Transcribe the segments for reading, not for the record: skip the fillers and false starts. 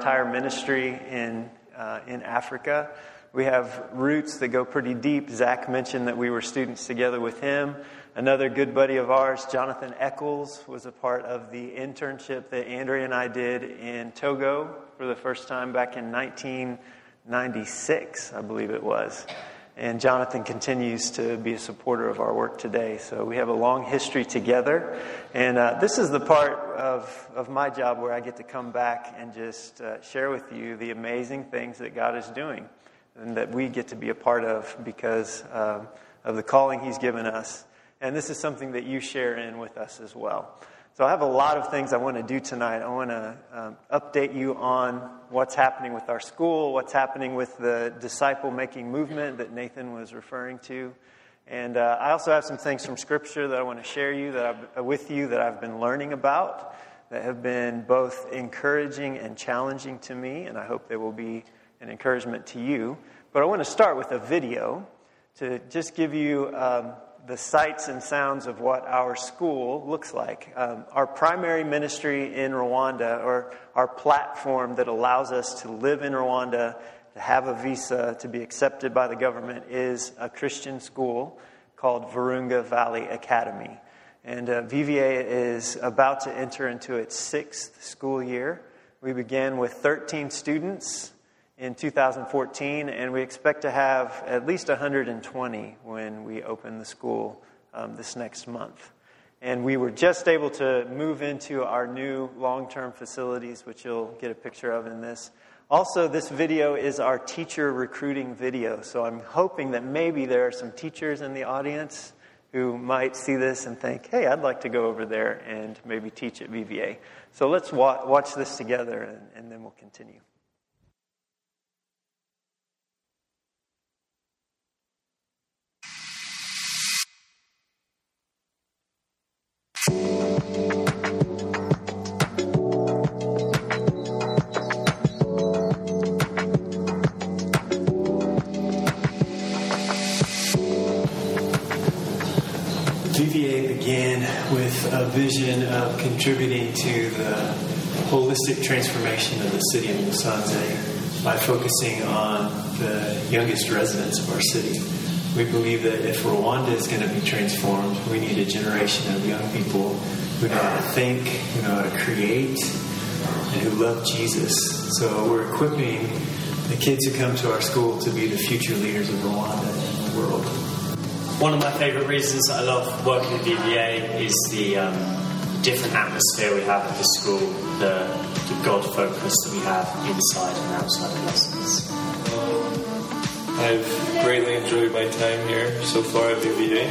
entire ministry in Africa. We have roots that go pretty deep. Zach mentioned that we were students together with him. Another good buddy of ours, Jonathan Eccles, was a part of the internship that Andrea and I did in Togo for the first time back in 1996, I believe it was. And Jonathan continues to be a supporter of our work today. So we have a long history together. And this is the part of my job where I get to come back and just share with you the amazing things that God is doing and that we get to be a part of because of the calling He's given us. And this is something that you share in with us as well. So I have a lot of things I want to do tonight. I want to update you on what's happening with our school, what's happening with the disciple-making movement that Nathan was referring to. And I also have some things from Scripture that I want to share with you that I've been learning about that have been both encouraging and challenging to me, and I hope they will be an encouragement to you. But I want to start with a video to just give you the sights and sounds of what our school looks like. Our primary ministry in Rwanda, or our platform that allows us to live in Rwanda, to have a visa, to be accepted by the government, is a Christian school called Virunga Valley Academy. And VVA is about to enter into its 6th school year. We began with 13 students in 2014, and we expect to have at least 120 when we open the school this next month. And we were just able to move into our new long-term facilities, which you'll get a picture of in this. Also, this video is our teacher recruiting video, so I'm hoping that maybe there are some teachers in the audience who might see this and think, hey, I'd like to go over there and maybe teach at VVA. So let's watch this together, and then we'll continue. VVA began with a vision of contributing to the holistic transformation of the city of Musanze by focusing on the youngest residents of our city. We believe that if Rwanda is going to be transformed, we need a generation of young people who know how to think, who know how to create, and who love Jesus. So we're equipping the kids who come to our school to be the future leaders of Rwanda and the world. One of my favourite reasons I love working at VVA is the different atmosphere we have at the school, the God focus that we have inside and outside of lessons. I've greatly enjoyed my time here so far at VVA.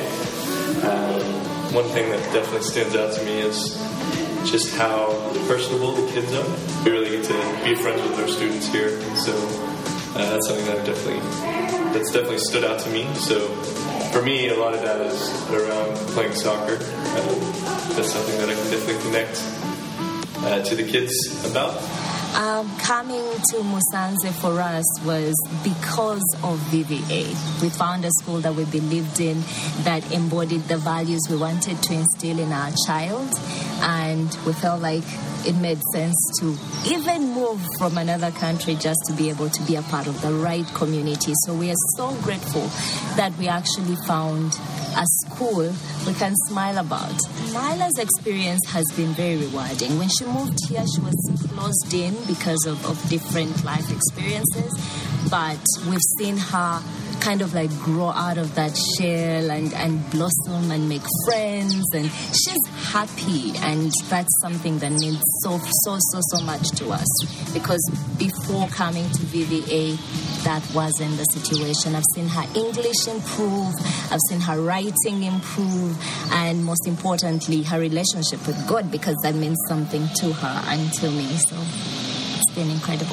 One thing that definitely stands out to me is just how personable the kids are. We really get to be friends with our students here, and so that's something that that's definitely stood out to me. So for me, a lot of that is around playing soccer. That's something that I can definitely connect to the kids about. Coming to Musanze for us was because of VVA. We found a school that we believed in, that embodied the values we wanted to instill in our child, and we felt like it made sense to even move from another country just to be able to be a part of the right community. So we are so grateful that we actually found a school we can smile about. Nyla's experience has been very rewarding. When she moved here, she was closed in because of different life experiences, but we've seen her kind of like grow out of that shell and blossom and make friends, and she's happy, and that's something that means so much to us, because before coming to VVA, that wasn't the situation. I've seen her English improve, I've seen her writing improve, and most importantly, her relationship with God, because that means something to her and to me. So it's been incredible.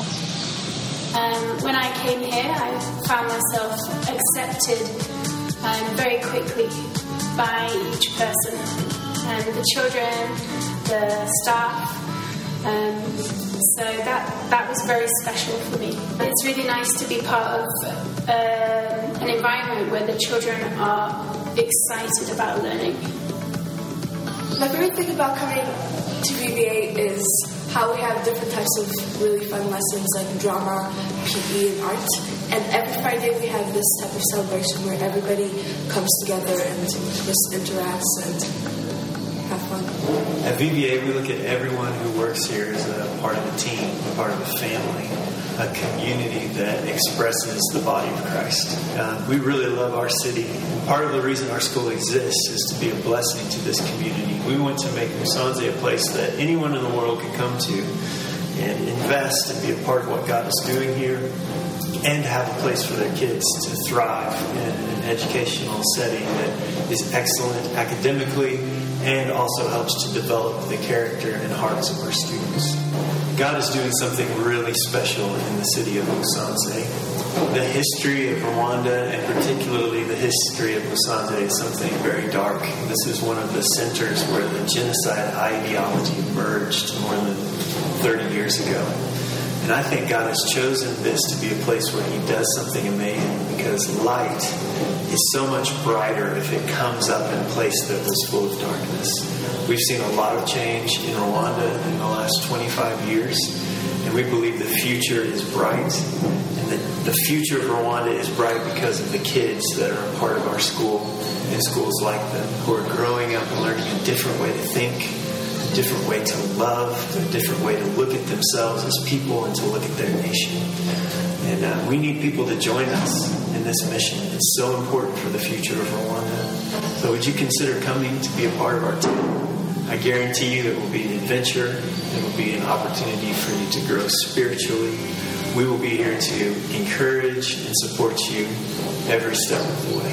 When I came here, I found myself accepted very quickly by each person, and the children, the staff. So that was very special for me. It's really nice to be part of an environment where the children are excited about learning. My favorite thing about coming to VVA is how we have different types of really fun lessons like drama, PE, and art. And every Friday we have this type of celebration where everybody comes together and just interacts and have fun. At VBA, we look at everyone who works here as a part of a team, a part of a family, a community that expresses the body of Christ. We really love our city. And part of the reason our school exists is to be a blessing to this community. We want to make Musanze a place that anyone in the world can come to and invest and be a part of what God is doing here, and have a place for their kids to thrive in an educational setting that is excellent academically and also helps to develop the character and hearts of our students. God is doing something really special in the city of Musanze. The history of Rwanda, and particularly the history of Musanze, is something very dark. This is one of the centers where the genocide ideology emerged more than 30 years ago. And I think God has chosen this to be a place where He does something amazing, because light is so much brighter if it comes up in a place that was full of darkness. We've seen a lot of change in Rwanda in the last 25 years, and we believe the future is bright. And the future of Rwanda is bright because of the kids that are a part of our school and schools like them, who are growing up and learning a different way to think, a different way to love, a different way to look at themselves as people and to look at their nation. And we need people to join us in this mission. It's so important for the future of Rwanda. So would you consider coming to be a part of our team? I guarantee you it will be an adventure. It will be an opportunity for you to grow spiritually. We will be here to encourage and support you every step of the way.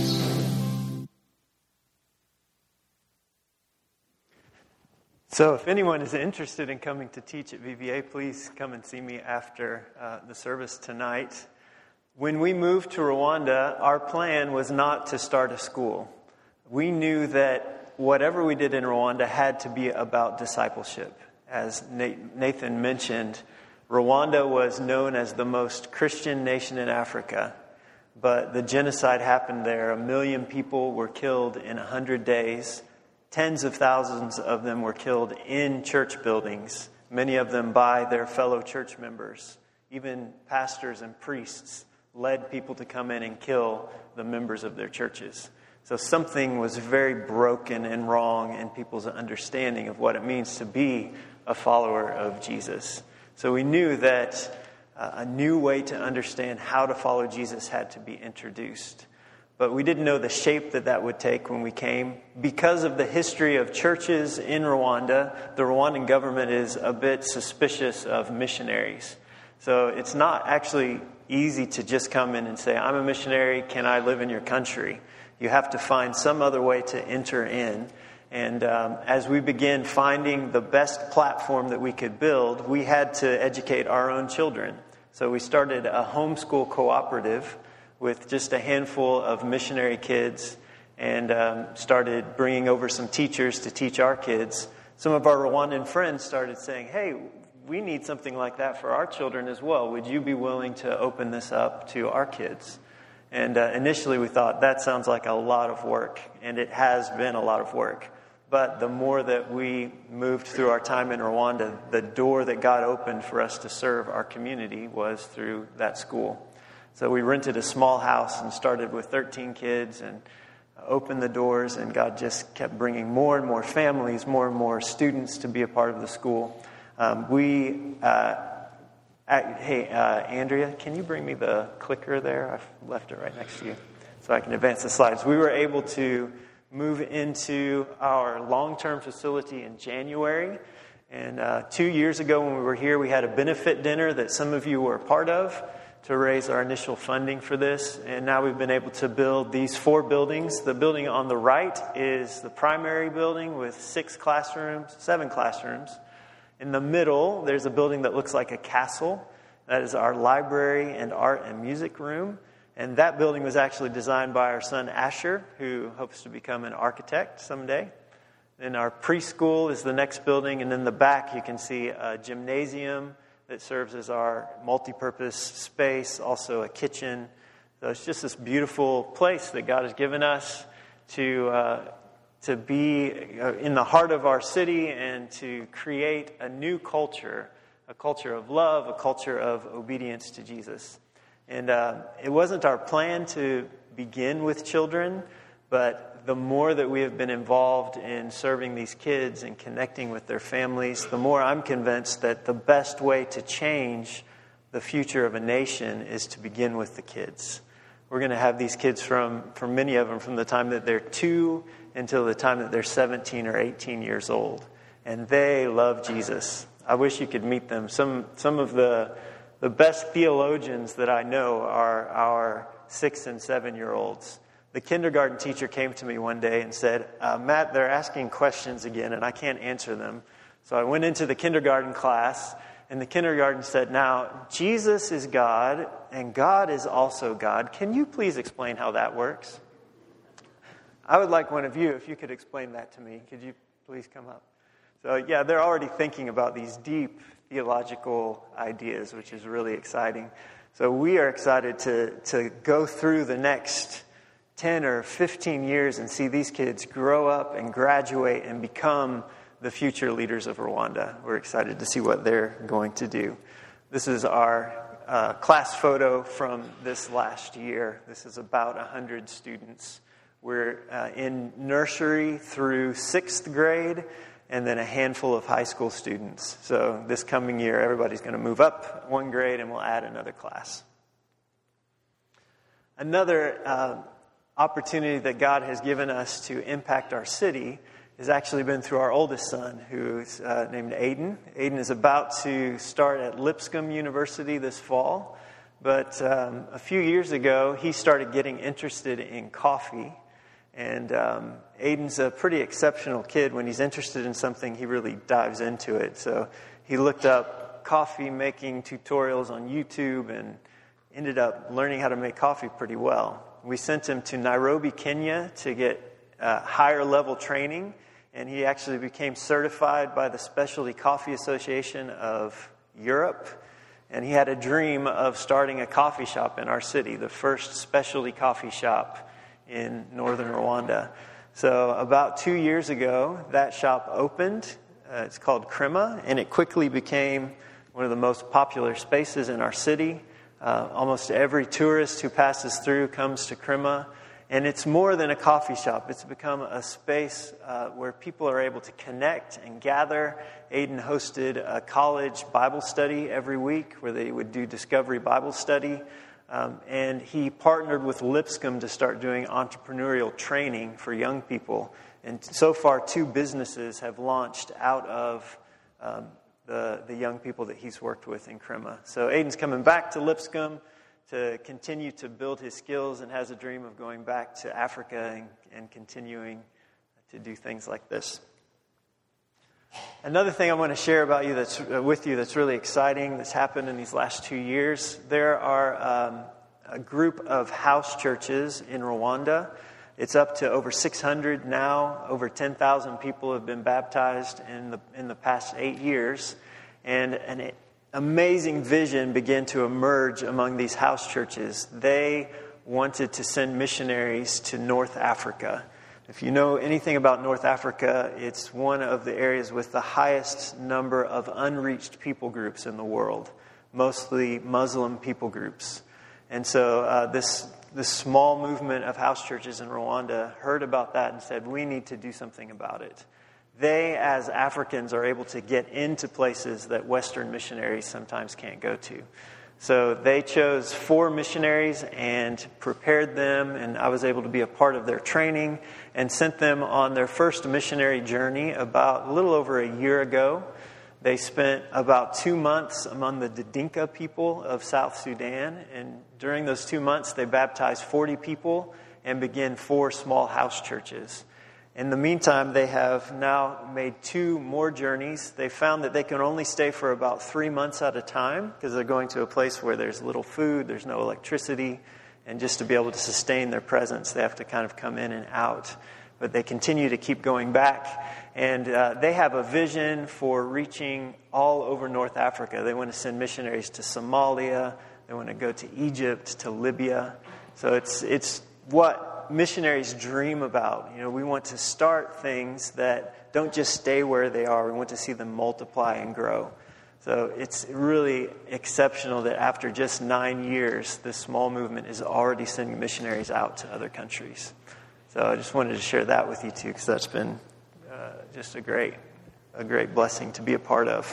So if anyone is interested in coming to teach at VBA, please come and see me after the service tonight. When we moved to Rwanda, our plan was not to start a school. We knew that whatever we did in Rwanda had to be about discipleship. As Nathan mentioned, Rwanda was known as the most Christian nation in Africa, but the genocide happened there. 1 million people were killed in 100 days. Tens of thousands of them were killed in church buildings, many of them by their fellow church members. Even pastors and priests led people to come in and kill the members of their churches. So something was very broken and wrong in people's understanding of what it means to be a follower of Jesus. So we knew that a new way to understand how to follow Jesus had to be introduced. But we didn't know the shape that would take when we came. Because of the history of churches in Rwanda, the Rwandan government is a bit suspicious of missionaries. So it's not actually easy to just come in and say, I'm a missionary, can I live in your country? You have to find some other way to enter in. And as we began finding the best platform that we could build, we had to educate our own children. So we started a homeschool cooperative with just a handful of missionary kids, and started bringing over some teachers to teach our kids. Some of our Rwandan friends started saying, hey, we need something like that for our children as well. Would you be willing to open this up to our kids? And initially we thought, that sounds like a lot of work, and it has been a lot of work. But the more that we moved through our time in Rwanda, the door that God opened for us to serve our community was through that school. So we rented a small house and started with 13 kids and opened the doors, and God just kept bringing more and more families, more and more students to be a part of the school. Andrea, can you bring me the clicker there? I've left it right next to you so I can advance the slides. We were able to move into our long-term facility in January. And 2 years ago when we were here, we had a benefit dinner that some of you were a part of to raise our initial funding for this. And now we've been able to build these 4 buildings. The building on the right is the primary building with 7 classrooms. In the middle, there's a building that looks like a castle. That is our library and art and music room. And that building was actually designed by our son Asher, who hopes to become an architect someday. Then our preschool is the next building. And in the back, you can see a gymnasium that serves as our multi-purpose space, also a kitchen. So it's just this beautiful place that God has given us to to be in the heart of our city and to create a new culture, a culture of love, a culture of obedience to Jesus. And it wasn't our plan to begin with children, but the more that we have been involved in serving these kids and connecting with their families, the more I'm convinced that the best way to change the future of a nation is to begin with the kids. We're going to have these kids for many of them, from the time that they're 2 until the time that they're 17 or 18 years old. And they love Jesus. I wish you could meet them. Some of the best theologians that I know are our 6 and 7-year-olds. The kindergarten teacher came to me one day and said, Matt, they're asking questions again, and I can't answer them. So I went into the kindergarten class, and the kindergarten said, now, Jesus is God, and God is also God. Can you please explain how that works? I would like one of you, if you could explain that to me. Could you please come up? So, yeah, they're already thinking about these deep theological ideas, which is really exciting. So we are excited to go through the next 10 or 15 years and see these kids grow up and graduate and become the future leaders of Rwanda. We're excited to see what they're going to do. This is our class photo from this last year. This is about 100 students. We're in nursery through 6th grade, and then a handful of high school students. So this coming year, everybody's going to move up 1 grade, and we'll add another class. Another opportunity that God has given us to impact our city has actually been through our oldest son, who's named Aiden. Aiden is about to start at Lipscomb University this fall. But a few years ago, he started getting interested in coffee. And Aiden's a pretty exceptional kid. When he's interested in something, he really dives into it. So he looked up coffee making tutorials on YouTube and ended up learning how to make coffee pretty well. We sent him to Nairobi, Kenya to get higher level training. And he actually became certified by the Specialty Coffee Association of Europe. And he had a dream of starting a coffee shop in our city, the first specialty coffee shop in northern Rwanda. So about 2 years ago, that shop opened. It's called Crema, and it quickly became one of the most popular spaces in our city. Almost every tourist who passes through comes to Crema. And it's more than a coffee shop. It's become a space where people are able to connect and gather. Aiden hosted a college Bible study every week where they would do Discovery Bible Study. And he partnered with Lipscomb to start doing entrepreneurial training for young people. And so far, 2 businesses have launched out of the young people that he's worked with in Crema. So Aiden's coming back to Lipscomb to continue to build his skills and has a dream of going back to Africa and continuing to do things like this. Another thing I want to share with you that's really exciting that's happened in these last 2 years. There are a group of house churches in Rwanda. It's up to over 600 now. Over 10,000 people have been baptized in the past 8 years. And an amazing vision began to emerge among these house churches. They wanted to send missionaries to North Africa. If you know anything about North Africa, it's one of the areas with the highest number of unreached people groups in the world, mostly Muslim people groups. And so this small movement of house churches in Rwanda heard about that and said, we need to do something about it. They, as Africans, are able to get into places that Western missionaries sometimes can't go to. So they chose 4 missionaries and prepared them, and I was able to be a part of their training and sent them on their first missionary journey about a little over a year ago. They spent about 2 months among the Didinka people of South Sudan, and during those 2 months they baptized 40 people and began 4 small house churches. In the meantime, they have now made 2 more journeys. They found that they can only stay for about 3 months at a time because they're going to a place where there's little food, there's no electricity, and just to be able to sustain their presence, they have to kind of come in and out. But they continue to keep going back, and they have a vision for reaching all over North Africa. They want to send missionaries to Somalia. They want to go to Egypt, to Libya. So it's what missionaries dream about. We want to start things that don't just stay where they are. We want to see them multiply and grow. So it's really exceptional that after just 9 years, this small movement is already sending missionaries out to other countries. So I just wanted to share that with you too, because that's been just a great blessing to be a part of.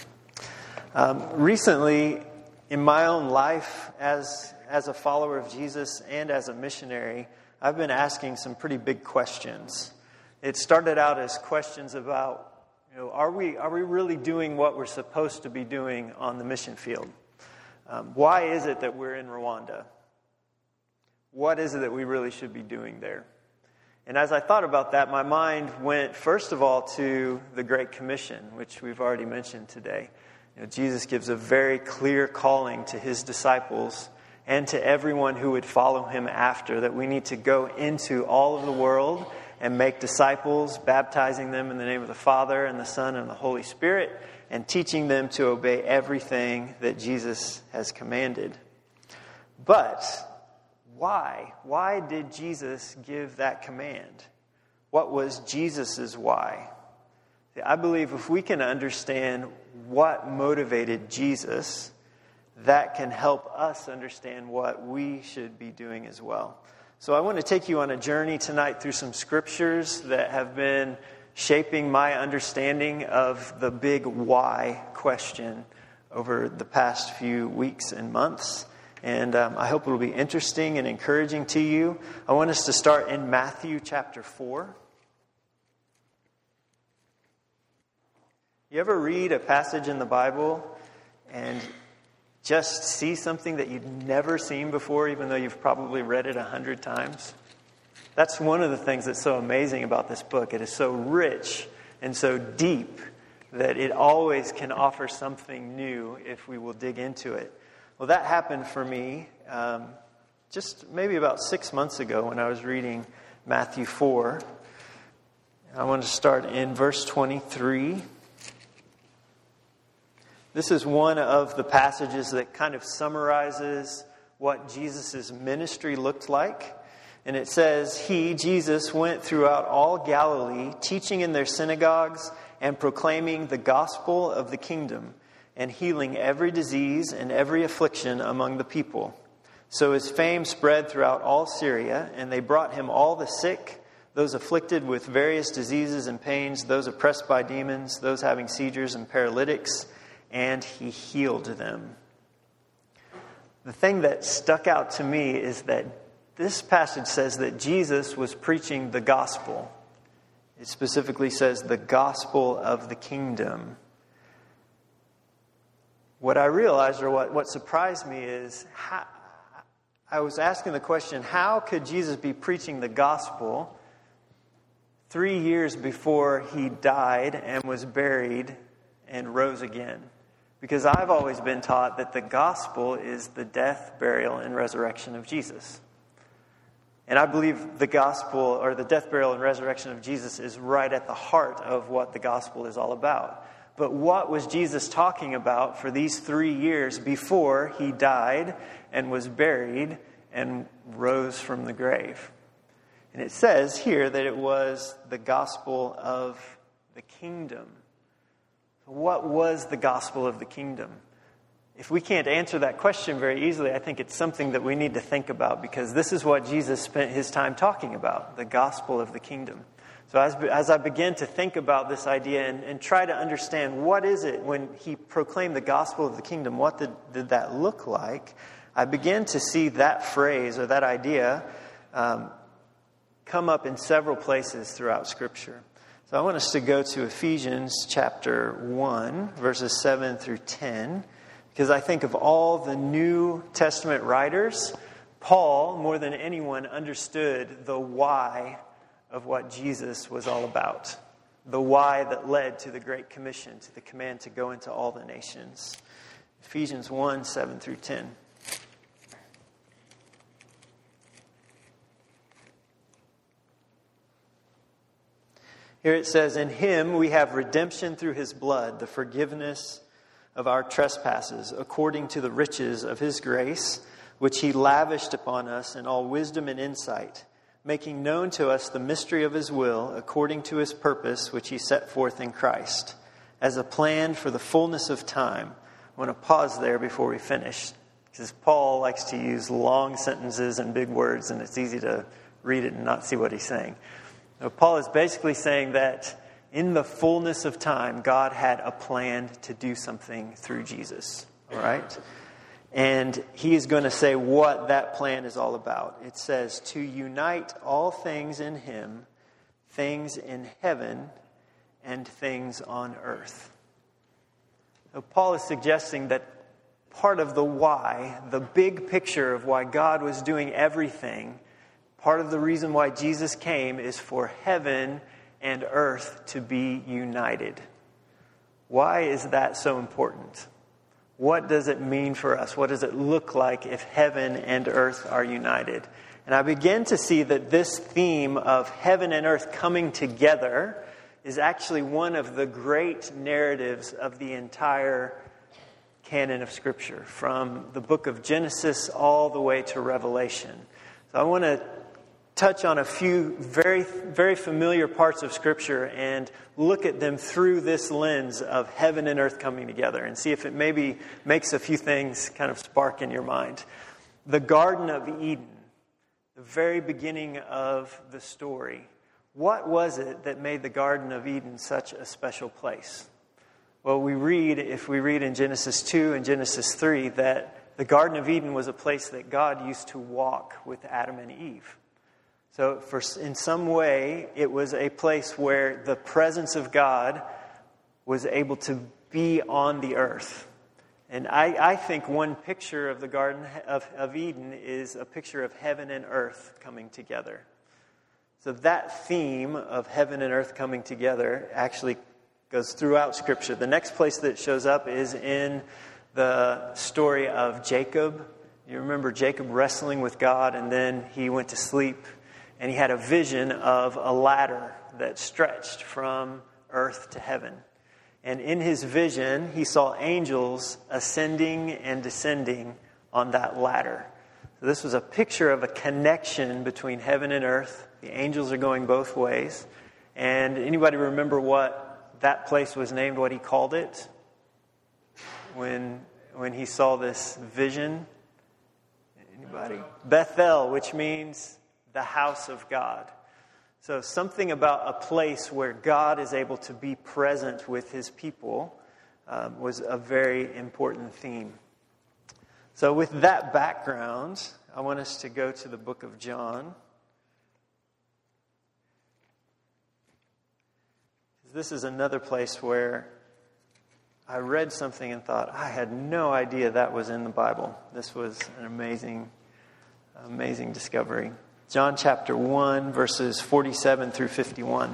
Recently, in my own life, as a follower of Jesus and as a missionary, I've been asking some pretty big questions. It started out as questions about, are we really doing what we're supposed to be doing on the mission field? Why is it that we're in Rwanda? What is it that we really should be doing there? And as I thought about that, my mind went, first of all, to the Great Commission, which we've already mentioned today. Jesus gives a very clear calling to his disciples and to everyone who would follow him after, that we need to go into all of the world and make disciples, baptizing them in the name of the Father and the Son and the Holy Spirit, and teaching them to obey everything that Jesus has commanded. But why? Why did Jesus give that command? What was Jesus' why? I believe if we can understand what motivated Jesus, that can help us understand what we should be doing as well. So I want to take you on a journey tonight through some scriptures that have been shaping my understanding of the big why question over the past few weeks and months. And I hope it will be interesting and encouraging to you. I want us to start in Matthew chapter 4. You ever read a passage in the Bible and just see something that you've never seen before, even though you've probably read it 100 times? That's one of the things that's so amazing about this book. It is so rich and so deep that it always can offer something new if we will dig into it. Well, that happened for me just maybe about 6 months ago when I was reading Matthew 4. I want to start in verse 23. This is one of the passages that kind of summarizes what Jesus' ministry looked like. And it says, He, Jesus, went throughout all Galilee, teaching in their synagogues and proclaiming the gospel of the kingdom, and healing every disease and every affliction among the people. So his fame spread throughout all Syria, and they brought him all the sick, those afflicted with various diseases and pains, those oppressed by demons, those having seizures and paralytics, and he healed them. The thing that stuck out to me is that this passage says that Jesus was preaching the gospel. It specifically says the gospel of the kingdom. What I realized, or what surprised me, is I was asking the question, how could Jesus be preaching the gospel 3 years before he died and was buried and rose again? Because I've always been taught that the gospel is the death, burial, and resurrection of Jesus. And I believe the gospel, or the death, burial, and resurrection of Jesus, is right at the heart of what the gospel is all about. But what was Jesus talking about for these 3 years before he died and was buried and rose from the grave? And it says here that it was the gospel of the kingdom. What was the gospel of the kingdom? If we can't answer that question very easily, I think it's something that we need to think about, because this is what Jesus spent his time talking about, the gospel of the kingdom. So as I began to think about this idea and try to understand what is it when he proclaimed the gospel of the kingdom, what did that look like, I began to see that phrase or that idea come up in several places throughout Scripture. So I want us to go to Ephesians chapter 1, verses 7 through 10, because I think of all the New Testament writers, Paul, more than anyone, understood the why of what Jesus was all about. The why that led to the Great Commission, to the command to go into all the nations. Ephesians 1, 7 through 10. Here it says, In him we have redemption through his blood, the forgiveness of our trespasses, according to the riches of his grace, which he lavished upon us in all wisdom and insight, making known to us the mystery of his will, according to his purpose, which he set forth in Christ, as a plan for the fullness of time. I want to pause there before we finish, because Paul likes to use long sentences and big words, and it's easy to read it and not see what he's saying. Now, Paul is basically saying that in the fullness of time, God had a plan to do something through Jesus. All right? And he is going to say what that plan is all about. It says, to unite all things in him, things in heaven and things on earth. So Paul is suggesting that part of the why, the big picture of why God was doing everything, part of the reason why Jesus came is for heaven and earth to be united. Why is that so important? What does it mean for us? What does it look like if heaven and earth are united? And I begin to see that this theme of heaven and earth coming together is actually one of the great narratives of the entire canon of Scripture, from the book of Genesis all the way to Revelation. So I want to touch on a few very, very familiar parts of Scripture and look at them through this lens of heaven and earth coming together and see if it maybe makes a few things kind of spark in your mind. The Garden of Eden, the very beginning of the story. What was it that made the Garden of Eden such a special place? Well, if we read in Genesis 2 and Genesis 3, that the Garden of Eden was a place that God used to walk with Adam and Eve. So in some way, it was a place where the presence of God was able to be on the earth. And I think one picture of the Garden of Eden is a picture of heaven and earth coming together. So that theme of heaven and earth coming together actually goes throughout Scripture. The next place that it shows up is in the story of Jacob. You remember Jacob wrestling with God, and then he went to sleep. And he had a vision of a ladder that stretched from earth to heaven. And in his vision, he saw angels ascending and descending on that ladder. So this was a picture of a connection between heaven and earth. The angels are going both ways. And anybody remember what that place was named, what he called it? When he saw this vision? Anybody? Bethel, which means the house of God. So something about a place where God is able to be present with his people was a very important theme. So with that background, I want us to go to the book of John. This is another place where I read something and thought, I had no idea that was in the Bible. This was an amazing discovery. John chapter 1, verses 47 through 51.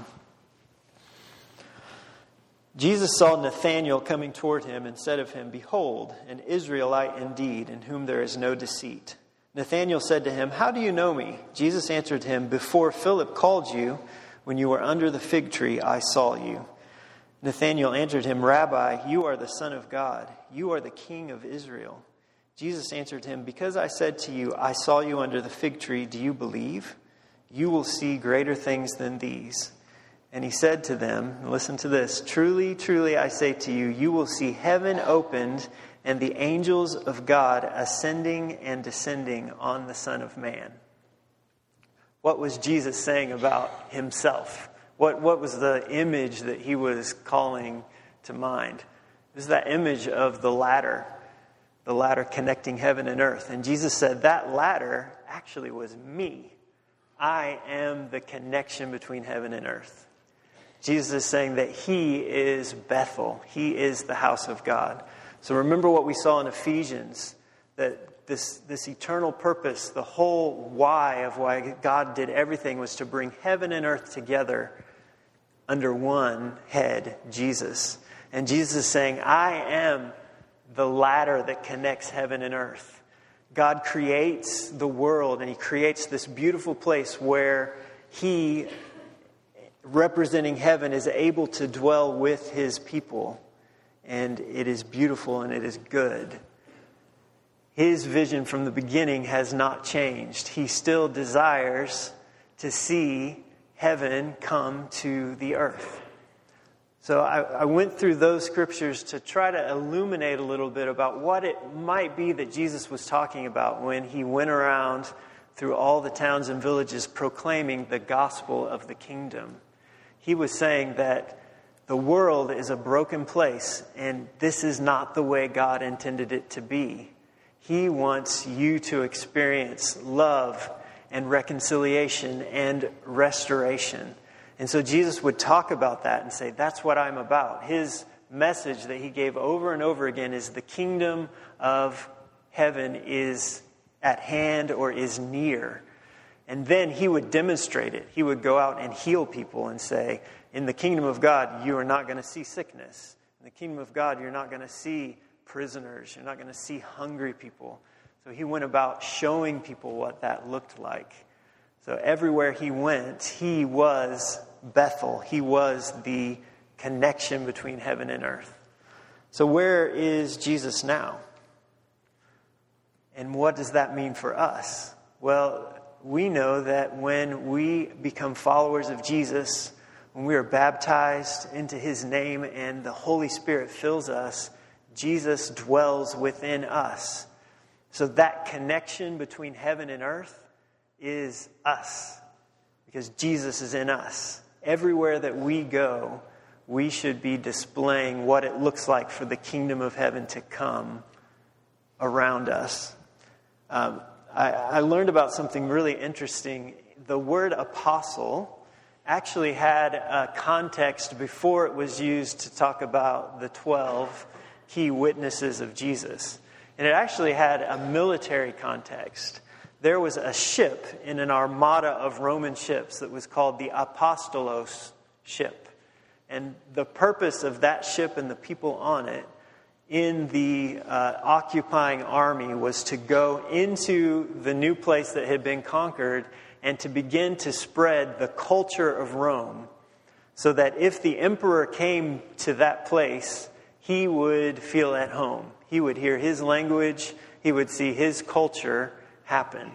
Jesus saw Nathanael coming toward him and said of him, "Behold, an Israelite indeed, in whom there is no deceit." Nathanael said to him, "How do you know me?" Jesus answered him, "Before Philip called you, when you were under the fig tree, I saw you." Nathanael answered him, "Rabbi, you are the Son of God. You are the King of Israel." Jesus answered him, "Because I said to you, I saw you under the fig tree, do you believe? You will see greater things than these." And he said to them, listen to this, "Truly, truly, I say to you, you will see heaven opened and the angels of God ascending and descending on the Son of Man." What was Jesus saying about himself? What was the image that he was calling to mind? It was that image of the ladder connecting heaven and earth. And Jesus said, that ladder actually was me. I am the connection between heaven and earth. Jesus is saying that he is Bethel. He is the house of God. So remember what we saw in Ephesians, that this eternal purpose, the whole why of why God did everything was to bring heaven and earth together under one head, Jesus. And Jesus is saying, I am the ladder that connects heaven and earth. God creates the world, and he creates this beautiful place where he, representing heaven, is able to dwell with his people. And it is beautiful and it is good. His vision from the beginning has not changed. He still desires to see heaven come to the earth. So I went through those scriptures to try to illuminate a little bit about what it might be that Jesus was talking about when he went around through all the towns and villages proclaiming the gospel of the kingdom. He was saying that the world is a broken place, and this is not the way God intended it to be. He wants you to experience love and reconciliation and restoration. And so Jesus would talk about that and say, that's what I'm about. His message that he gave over and over again is the kingdom of heaven is at hand or is near. And then he would demonstrate it. He would go out and heal people and say, in the kingdom of God, you are not going to see sickness. In the kingdom of God, you're not going to see prisoners. You're not going to see hungry people. So he went about showing people what that looked like. So everywhere he went, he was Bethel. He was the connection between heaven and earth. So where is Jesus now? And what does that mean for us? Well, we know that when we become followers of Jesus, when we are baptized into his name and the Holy Spirit fills us, Jesus dwells within us. So that connection between heaven and earth is us, because Jesus is in us. Everywhere that we go, we should be displaying what it looks like for the kingdom of heaven to come around us. I learned about something really interesting. The word apostle actually had a context before it was used to talk about the 12 key witnesses of Jesus. And it actually had a military context. There was a ship in an armada of Roman ships that was called the Apostolos ship. And the purpose of that ship and the people on it in the occupying army was to go into the new place that had been conquered and to begin to spread the culture of Rome, so that if the emperor came to that place, he would feel at home. He would hear his language. He would see his culture happen.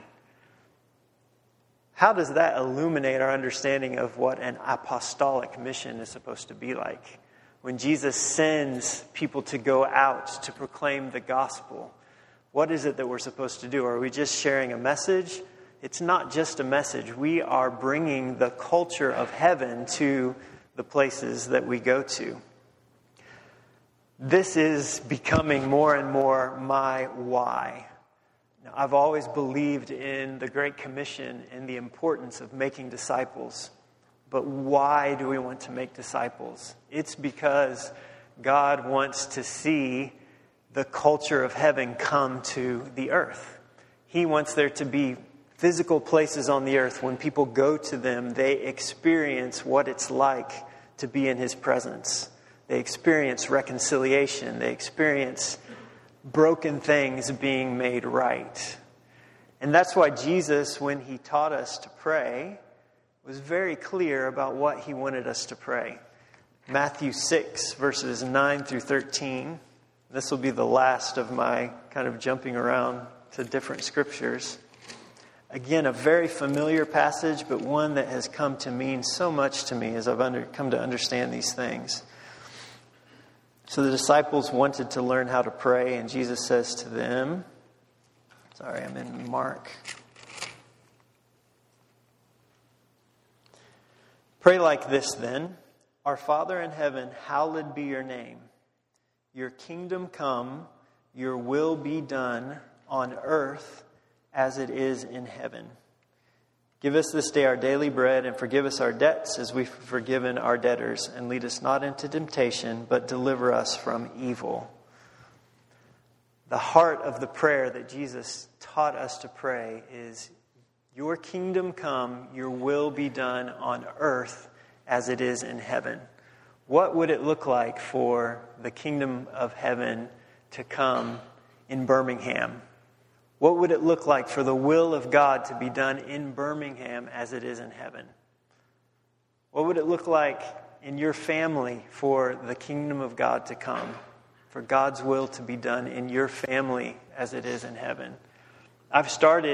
How does that illuminate our understanding of what an apostolic mission is supposed to be like? When Jesus sends people to go out to proclaim the gospel, what is it that we're supposed to do? Are we just sharing a message? It's not just a message. We are bringing the culture of heaven to the places that we go to. This is becoming more and more my why. Now, I've always believed in the Great Commission and the importance of making disciples. But why do we want to make disciples? It's because God wants to see the culture of heaven come to the earth. He wants there to be physical places on the earth. When people go to them, they experience what it's like to be in his presence. They experience reconciliation. They experience broken things being made right. And that's why Jesus, when he taught us to pray, was very clear about what he wanted us to pray. Matthew 6, verses 9 through 13. This will be the last of my kind of jumping around to different scriptures. Again, a very familiar passage, but one that has come to mean so much to me as I've come to understand these things. So the disciples wanted to learn how to pray, and Jesus says to them, I'm in Mark. Pray like this then. Our Father in heaven, hallowed be your name. Your kingdom come, your will be done on earth as it is in heaven. Give us this day our daily bread, and forgive us our debts as we've forgiven our debtors. And lead us not into temptation, but deliver us from evil. The heart of the prayer that Jesus taught us to pray is, your kingdom come, your will be done on earth as it is in heaven. What would it look like for the kingdom of heaven to come in Birmingham? What would it look like for the will of God to be done in Birmingham as it is in heaven? What would it look like in your family for the kingdom of God to come? For God's will to be done in your family as it is in heaven? I've started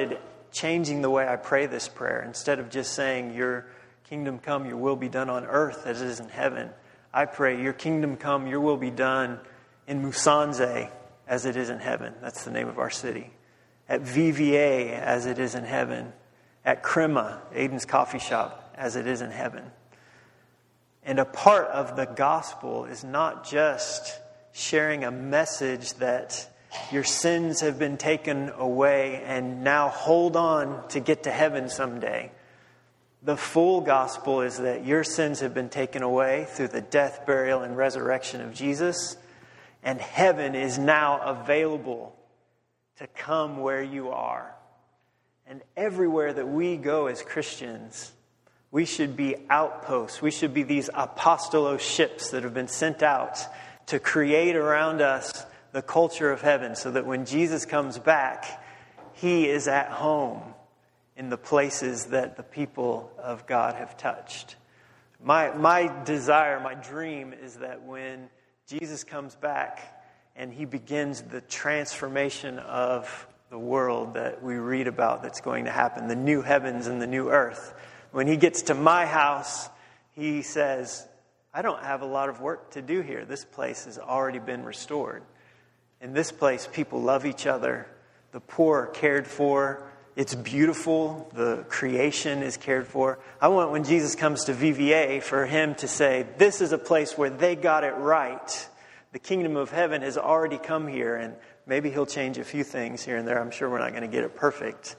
changing the way I pray this prayer. Instead of just saying, your kingdom come, your will be done on earth as it is in heaven, I pray, your kingdom come, your will be done in Musanze as it is in heaven. That's the name of our city. At VVA as it is in heaven. At Crema, Aiden's coffee shop, as it is in heaven. And a part of the gospel is not just sharing a message that your sins have been taken away and now hold on to get to heaven someday. The full gospel is that your sins have been taken away through the death, burial, and resurrection of Jesus, and heaven is now available to come where you are. And everywhere that we go as Christians, we should be outposts. We should be these apostolos ships that have been sent out to create around us the culture of heaven, so that when Jesus comes back, he is at home in the places that the people of God have touched. My desire, my dream is that when Jesus comes back and he begins the transformation of the world that we read about that's going to happen, the new heavens and the new earth, when he gets to my house, he says, I don't have a lot of work to do here. This place has already been restored. In this place, people love each other. The poor are cared for. It's beautiful. The creation is cared for. I want, when Jesus comes to VVA, for him to say, this is a place where they got it right. The kingdom of heaven has already come here, and maybe he'll change a few things here and there. I'm sure we're not going to get it perfect,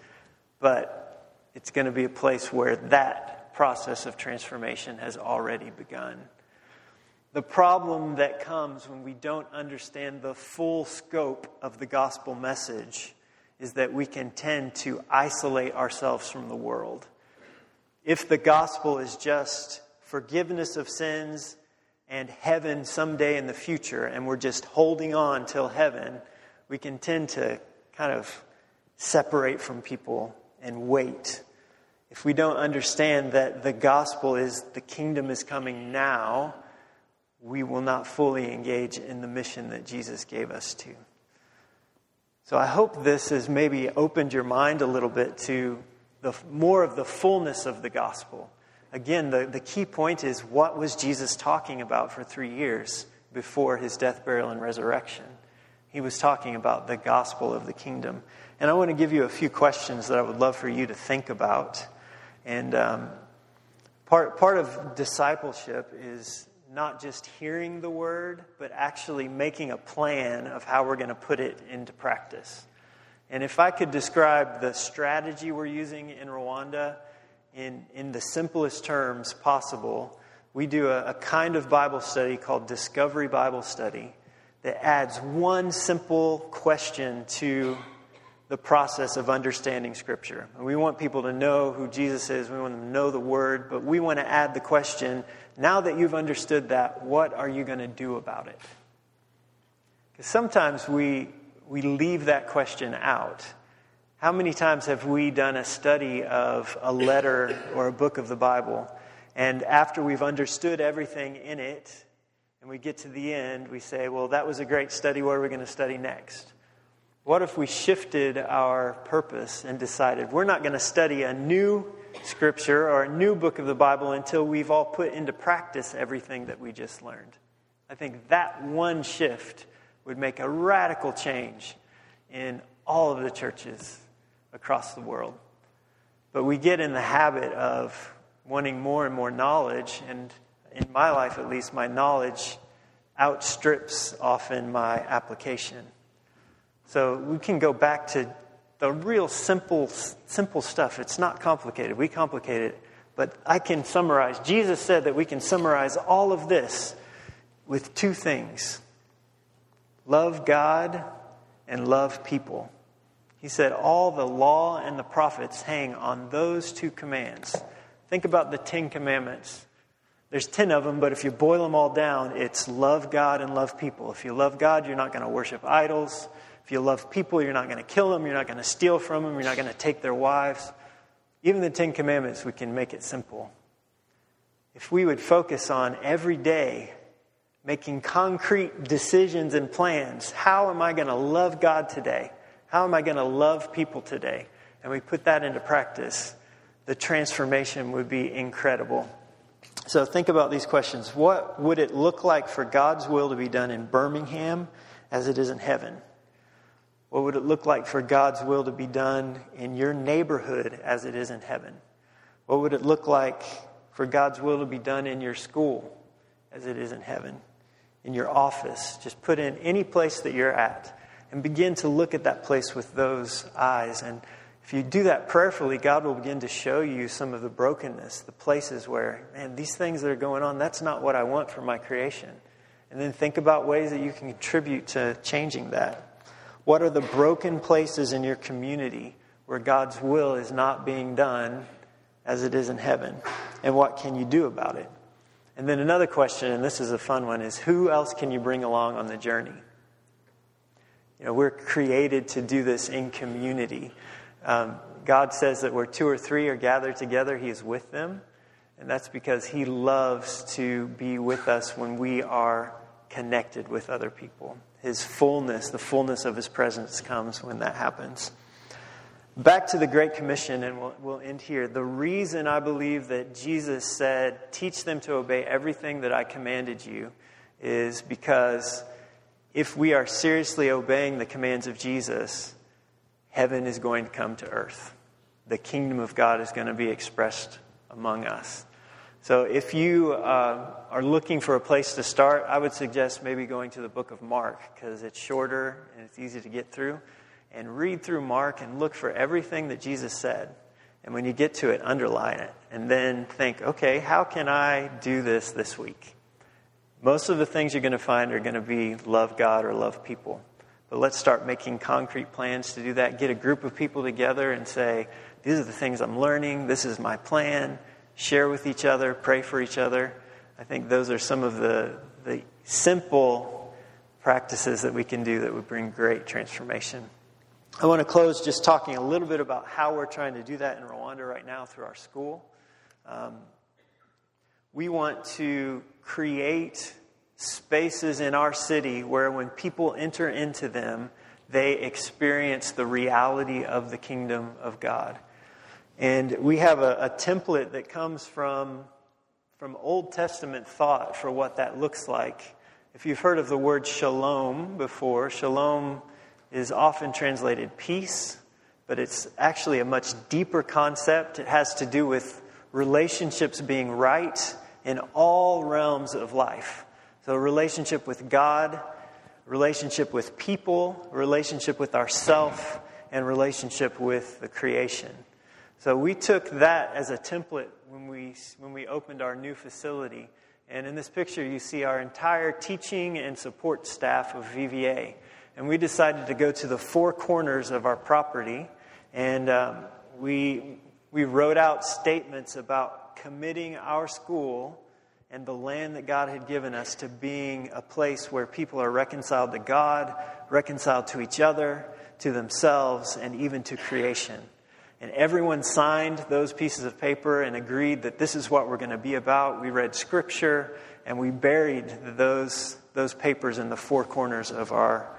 but it's going to be a place where that process of transformation has already begun. The problem that comes when we don't understand the full scope of the gospel message is that we can tend to isolate ourselves from the world. If the gospel is just forgiveness of sins and heaven someday in the future, and we're just holding on till heaven, we can tend to kind of separate from people and wait. If we don't understand that the gospel is the kingdom is coming now, we will not fully engage in the mission that Jesus gave us to. So I hope this has maybe opened your mind a little bit to the more of the fullness of the gospel. Again, the key point is, what was Jesus talking about for 3 years before his death, burial, and resurrection? He was talking about the gospel of the kingdom. And I want to give you a few questions that I would love for you to think about. And part of discipleship is not just hearing the word, but actually making a plan of how we're going to put it into practice. And if I could describe the strategy we're using in Rwanda in the simplest terms possible, we do a kind of Bible study called Discovery Bible Study that adds one simple question to the process of understanding Scripture. And we want people to know who Jesus is. We want them to know the Word. But we want to add the question, now that you've understood that, what are you going to do about it? Because sometimes we leave that question out. How many times have we done a study of a letter or a book of the Bible, and after we've understood everything in it, and we get to the end, we say, well, that was a great study. What are we going to study next? What if we shifted our purpose and decided we're not going to study a new scripture or a new book of the Bible until we've all put into practice everything that we just learned? I think that one shift would make a radical change in all of the churches across the world. But we get in the habit of wanting more and more knowledge, and in my life at least, my knowledge outstrips often my application. So we can go back to the real simple stuff. It's not complicated. We complicate it. But I can summarize. Jesus said that we can summarize all of this with two things. Love God and love people. He said all the law and the prophets hang on those two commands. Think about the 10 commandments. There's 10 of them, but if you boil them all down, it's love God and love people. If you love God, you're not going to worship idols. If you love people, you're not going to kill them. You're not going to steal from them. You're not going to take their wives. Even the 10 commandments, we can make it simple. If we would focus on every day making concrete decisions and plans, how am I going to love God today? How am I going to love people today? and we put that into practice, the transformation would be incredible. So think about these questions. What would it look like for God's will to be done in Birmingham as it is in heaven? What would it look like for God's will to be done in your neighborhood as it is in heaven? What would it look like for God's will to be done in your school as it is in heaven? In your office? Just put in any place that you're at and begin to look at that place with those eyes. And if you do that prayerfully, God will begin to show you some of the brokenness, the places where, man, these things that are going on, that's not what I want for my creation. And then think about ways that you can contribute to changing that. What are the broken places in your community where God's will is not being done as it is in heaven? And what can you do about it? And then another question, and this is a fun one, is who else can you bring along on the journey? You know, we're created to do this in community. God says that where 2 or 3 are gathered together, He is with them. And that's because He loves to be with us when we are connected with other people. His fullness, the fullness of His presence comes when that happens. Back to the Great Commission, and we'll end here. The reason I believe that Jesus said, teach them to obey everything that I commanded you, is because if we are seriously obeying the commands of Jesus, heaven is going to come to earth. The kingdom of God is going to be expressed among us. So if you are looking for a place to start, I would suggest maybe going to the book of Mark, because it's shorter and it's easy to get through. And read through Mark and look for everything that Jesus said. And when you get to it, underline it. And then think, okay, how can I do this week? Most of the things you're going to find are going to be love God or love people. But let's start making concrete plans to do that. Get a group of people together and say, these are the things I'm learning. This is my plan. Share with each other. Pray for each other. I think those are some of the simple practices that we can do that would bring great transformation. I want to close just talking a little bit about how we're trying to do that in Rwanda right now through our school. We want to create spaces in our city where when people enter into them, they experience the reality of the kingdom of God. And we have a template that comes from Old Testament thought for what that looks like. If you've heard of the word shalom before, shalom is often translated peace, but it's actually a much deeper concept. It has to do with relationships being right in all realms of life. So a relationship with God, relationship with people, relationship with ourself, and relationship with the creation. So we took that as a template when we opened our new facility. And in this picture, you see our entire teaching and support staff of VVA. And we decided to go to the 4 corners of our property, and we wrote out statements about committing our school and the land that God had given us to being a place where people are reconciled to God, reconciled to each other, to themselves, and even to creation. And everyone signed those pieces of paper and agreed that this is what we're going to be about. We read Scripture, and we buried those papers in the 4 corners of our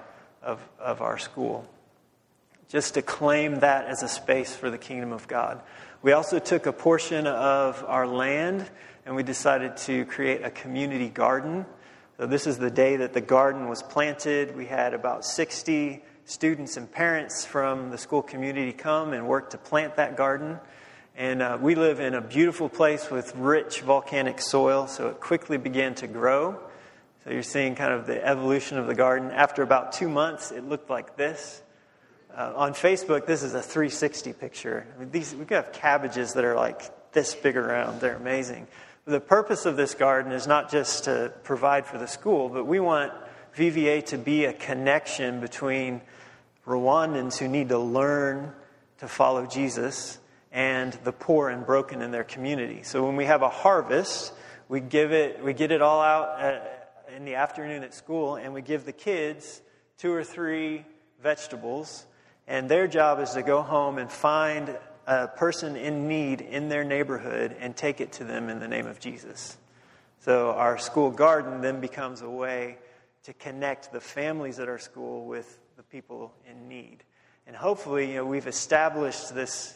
school, just to claim that as a space for the kingdom of God. We also took a portion of our land and we decided to create a community garden. So this is the day that the garden was planted. We had about 60 students and parents from the school community come and work to plant that garden. And we live in a beautiful place with rich volcanic soil, so it quickly began to grow. So you're seeing kind of the evolution of the garden. After about 2 months, it looked like this. On Facebook, this is a 360 picture. I mean, we have cabbages that are like this big around. They're amazing. The purpose of this garden is not just to provide for the school, but we want VVA to be a connection between Rwandans who need to learn to follow Jesus and the poor and broken in their community. So when we have a harvest, we get it all out in the afternoon at school, and we give the kids 2 or 3 vegetables, and their job is to go home and find a person in need in their neighborhood and take it to them in the name of Jesus. So our school garden then becomes a way to connect the families at our school with the people in need. And hopefully, we've established this,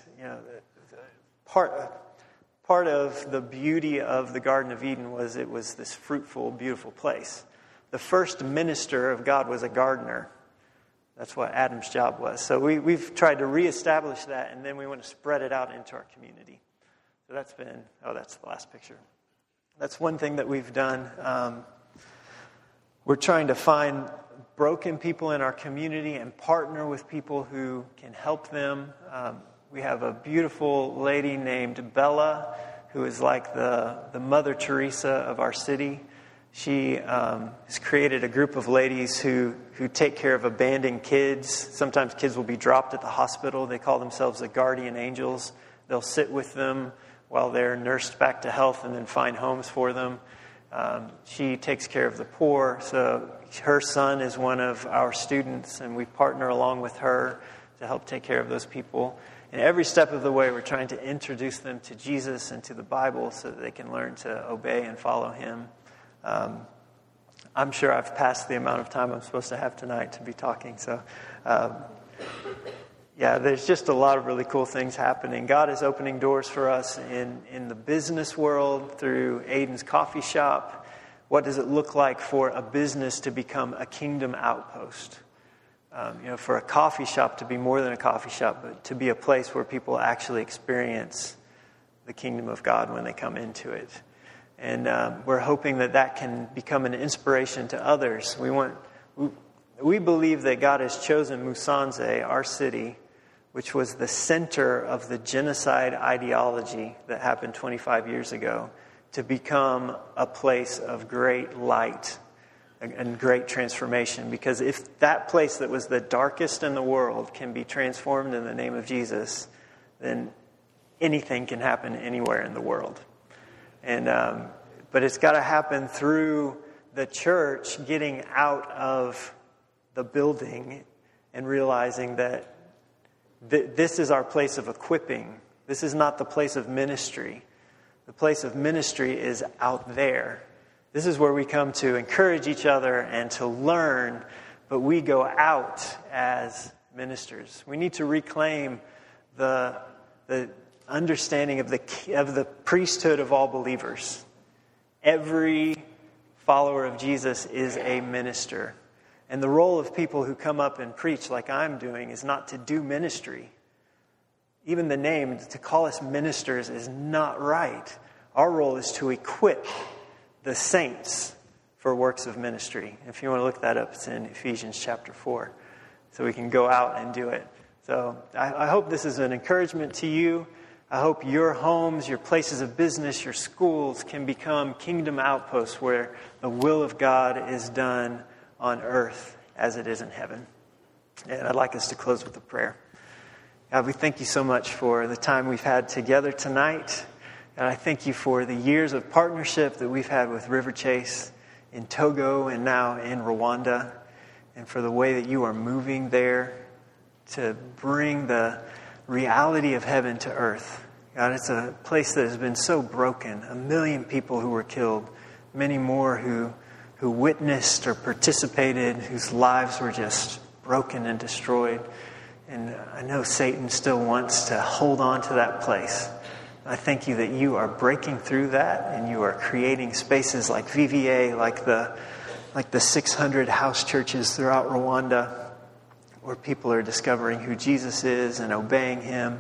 part of the beauty of the Garden of Eden was it was this fruitful, beautiful place. The first minister of God was a gardener. That's what Adam's job was. So we've tried to reestablish that, and then we want to spread it out into our community. So that's the last picture. That's one thing that we've done. We're trying to find broken people in our community and partner with people who can help them. We have a beautiful lady named Bella, who is like the Mother Teresa of our city. She has created a group of ladies who take care of abandoned kids. Sometimes kids will be dropped at the hospital. They call themselves the guardian angels. They'll sit with them while they're nursed back to health and then find homes for them. She takes care of the poor. So her son is one of our students, and we partner along with her to help take care of those people. And every step of the way, we're trying to introduce them to Jesus and to the Bible so that they can learn to obey and follow him. I'm sure I've passed the amount of time I'm supposed to have tonight to be talking. So, there's just a lot of really cool things happening. God is opening doors for us in the business world through Aiden's Coffee Shop. What does it look like for a business to become a kingdom outpost? For a coffee shop to be more than a coffee shop, but to be a place where people actually experience the kingdom of God when they come into it. And we're hoping that can become an inspiration to others. We believe that God has chosen Musanze, our city, which was the center of the genocide ideology that happened 25 years ago, to become a place of great light and great transformation. Because if that place that was the darkest in the world can be transformed in the name of Jesus, then anything can happen anywhere in the world. And but it's got to happen through the church getting out of the building and realizing that this is our place of equipping. This is not the place of ministry. The place of ministry is out there. This is where we come to encourage each other and to learn, but we go out as ministers. We need to reclaim the understanding of the priesthood of all believers. Every follower of Jesus is a minister. And the role of people who come up and preach like I'm doing is not to do ministry. Even the name, to call us ministers, is not right. Our role is to equip the saints for works of ministry. If you want to look that up, it's in Ephesians chapter 4. So we can go out and do it. So I hope this is an encouragement to you. I hope your homes, your places of business, your schools can become kingdom outposts where the will of God is done on earth as it is in heaven. And I'd like us to close with a prayer. God, we thank you so much for the time we've had together tonight. And I thank you for the years of partnership that we've had with River Chase in Togo and now in Rwanda, and for the way that you are moving there to bring the reality of heaven to earth. God, it's a place that has been so broken. 1 million people who were killed, many more who witnessed or participated, whose lives were just broken and destroyed. And I know Satan still wants to hold on to that place. I thank you that you are breaking through that, and you are creating spaces like VVA, like the 600 house churches throughout Rwanda, where people are discovering who Jesus is and obeying him.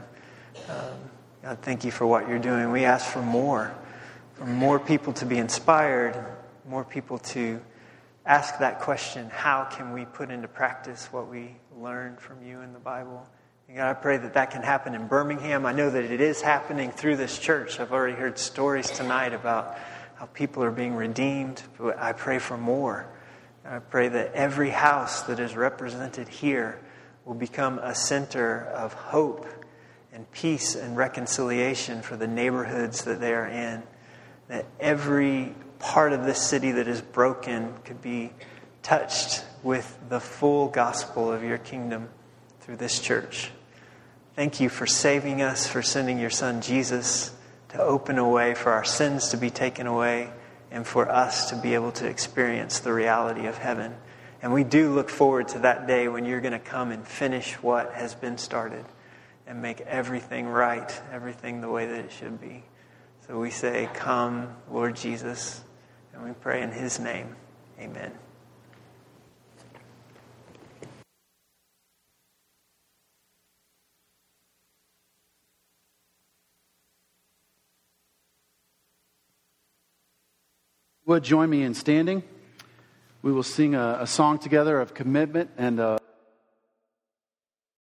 God, thank you for what you're doing. We ask for more people to be inspired, more people to ask that question, how can we put into practice what we learned from you in the Bible? And God, I pray that can happen in Birmingham. I know that it is happening through this church. I've already heard stories tonight about how people are being redeemed, but I pray for more. I pray that every house that is represented here will become a center of hope and peace and reconciliation for the neighborhoods that they are in. That every part of this city that is broken could be touched with the full gospel of your kingdom through this church. Thank you for saving us, for sending your son Jesus to open a way for our sins to be taken away and for us to be able to experience the reality of heaven. And we do look forward to that day when you're going to come and finish what has been started and make everything right, everything the way that it should be. So we say, come, Lord Jesus, and we pray in His name. Amen. Would join me in standing. We will sing a song together of commitment and